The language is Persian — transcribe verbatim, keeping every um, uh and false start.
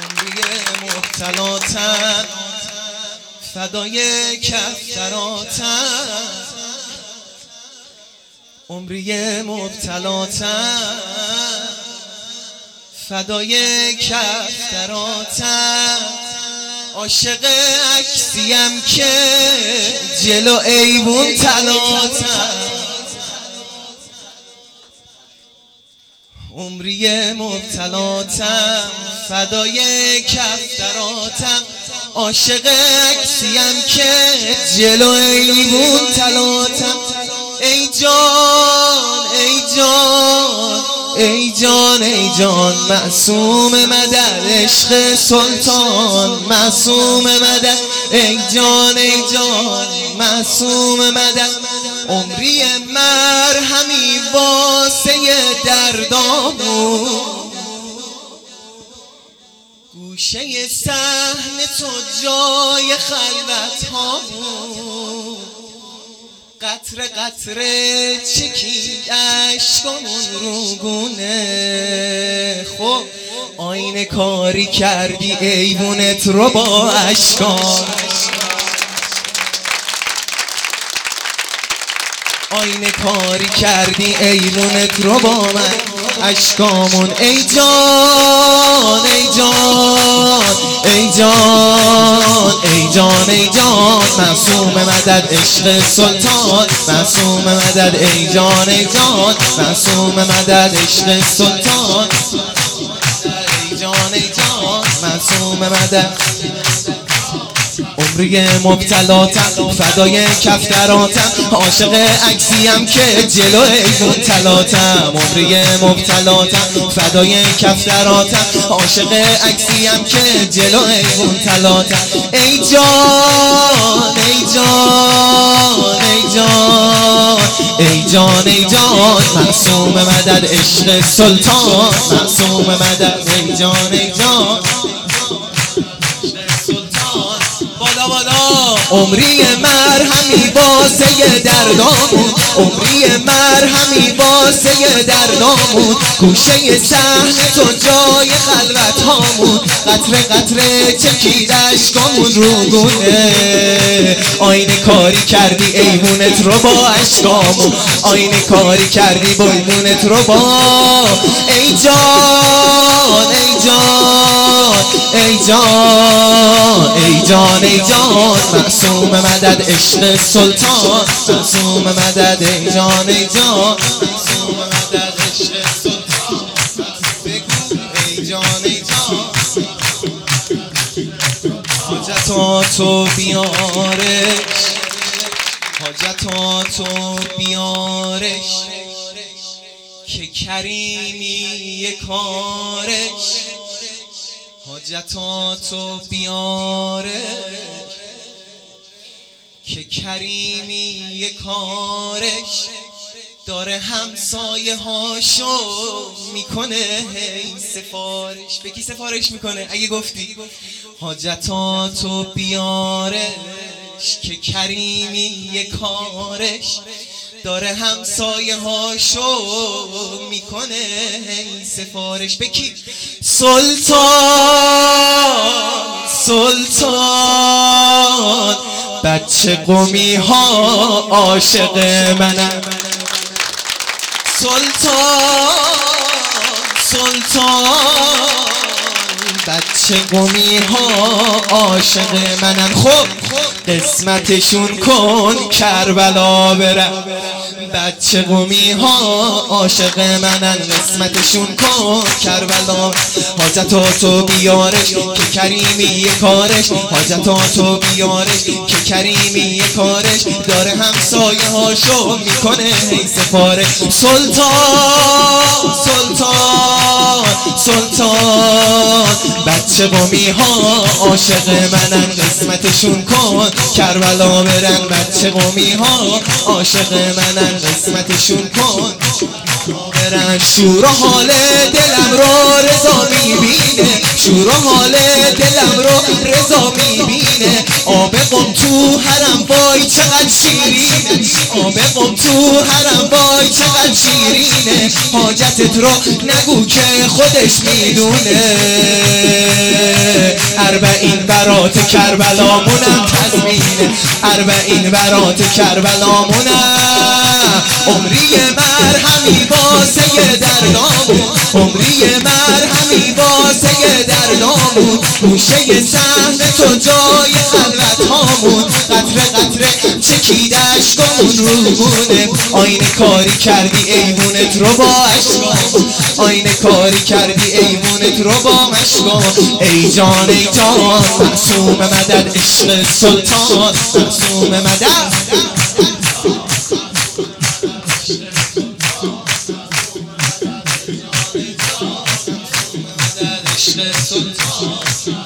عمری مبتلاتم فدای کفتراتم عمری مبتلاتم فدای کفتراتم عاشق عکسیم که جلو ایوون تلاتم عمری مبتلاتم فدای کفتراتم عاشق عکسیم که جلو ایوون تلاتم ای جان ای جان ای جان ای جان معصوم مدد عشق سلطان معصوم مدد ای جان ای جان معصوم مدد عمری مرهمی واسه دردامون گوشه صحن تو جای خلوت هامون قطره قطره چکید اشکامون رو گونه خب آینه کاری کردی ایوونت رو با اشکام آینه کاری کردی ایوونت رو با من اشکامون ای جان ای جان ای جان ای جان ای جان معصوم مدد عشق سلطان معصوم مدد ای جان ای جان معصوم مدد عشق سلطان ای جان ای جان معصوم مدد عمری مبتلاتم فدای کفتراتم عاشق عکسیم که جلو ایوون تلاتم عمری مبتلاتم فدای کفتراتم عاشق عکسیم که جلو ایوون تلاتم ای جان ای جان ای جان ای جان ای جان معصوم مدد عشق سلطان معصوم مدد ای جان ای جان بالا بالا عمری مرهمی واسه دردامون عمری مرهمی واسه دردامون گوشه صحن تو جای خلوت هامون قطره قطره چکید اشکامون رو گونه آینه کاری کردی ایوونت رو با اشکامون آینه کاری کردی با ایوونت رو با ای جان ای جان ای جان ای جان ای جان معصوم مدد عشق سلطان معصوم مدد ای جان ای جان معصوم مدد عشق سلطان بگو ای جان ای جان حاجتاتو بیارش حاجتاتو بیارش که کریمی کارش حاجتاتو بیاره که کریمی کارش داره همسایه هاشو میکنه هی سفارش به کی سفارش میکنه اگه گفتی حاجتاتو بیارش که کریمی کارش داره همسایه هاشو میکنه هی سفارش به کی سلطان سلطان بچه قمی ها عاشق منن سلطان سلطان بچه قمی ها عاشق منن خب قسمتشون کن کربلا برم بچه قمی ها عاشق منن قسمتشون کن کربلا حاجتاتو بیارش که کریمی کارش حاجتاتو بیارش که کریمی کارش داره همسایه هاشو میکنه هی سفارش سلطان سلطان سلطان بچه قمی ها عاشق منن قسمتشون کن کربلا برن بچه قمی ها عاشق منن قسمتشون کن برن شور و حال دلم رو رضا میبینه شور و حال دلم رو رضا میبینه آب قم تو حرم وای چقدر شیرینه آب قم تو تو حرم وای چقدر شیرینه، حاجتت رو نگو که خودش میدونه. اربعین برات کربلامونم تضمینه، اربعین برات کربلامونم. عمری مرهمی واسه دردامون، عمری مرهمی واسه دردامون. گوشه سهم تو جای خلوت هامون، قطره قطره چکید عشقامون رومونه. آینه کاری کردی ایوونت رو با عشقامون، آینه کاری کردی ایوونت رو با مشقامون. ای جان ای جان معصوم مدد عشق سلطان، معصوم مدد. عشق سلطان